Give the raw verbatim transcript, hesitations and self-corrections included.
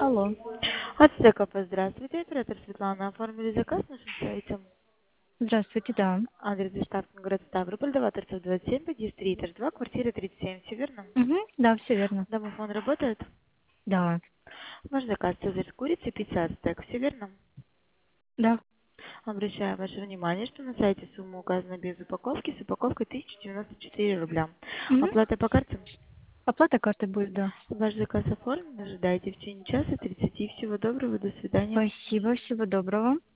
Алло. От Стекопа, здравствуйте. Оператор Светлана. Оформили заказ на нашем сайте. Здравствуйте, да. Адрес доставки город Ставрополь, два торцев двадцать семь, подъезд три, этаж два, квартира тридцать семь. Все верно? Угу, да, все верно. Домофон работает? Да, Ваш заказ Цезарь с курицей, пятьдесят стек. Все верно? да. Обращаю ваше внимание, что на сайте сумма указана без упаковки, с упаковкой тысяча девяносто четыре рубля. Угу. Оплата по карте? Оплата карты будет, да. Ваш заказ оформлен. Ожидайте в течение часа тридцати. Всего доброго. До свидания. Спасибо, всего доброго.